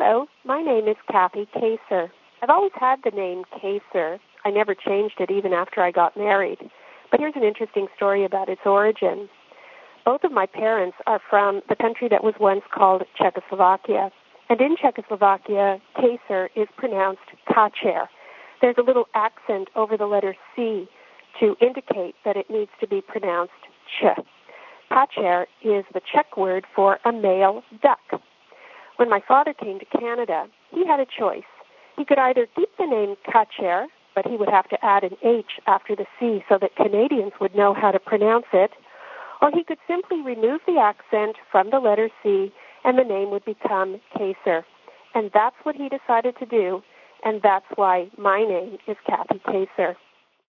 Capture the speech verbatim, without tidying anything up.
Hello, my name is Kathy Kaser. I've always had the name Kaser. I never changed it even after I got married. But here's an interesting story about its origin. Both of my parents are from the country that was once called Czechoslovakia. And in Czechoslovakia, Kaser is pronounced Kacher. There's a little accent over the letter C to indicate that it needs to be pronounced Ch. Kacher is the Czech word for a male duck. When my father came to Canada, he had a choice. He could either keep the name Kacher, but he would have to add an H after the C so that Canadians would know how to pronounce it, or he could simply remove the accent from the letter C and the name would become Kaser. And that's what he decided to do, and that's why my name is Kathy Kaser.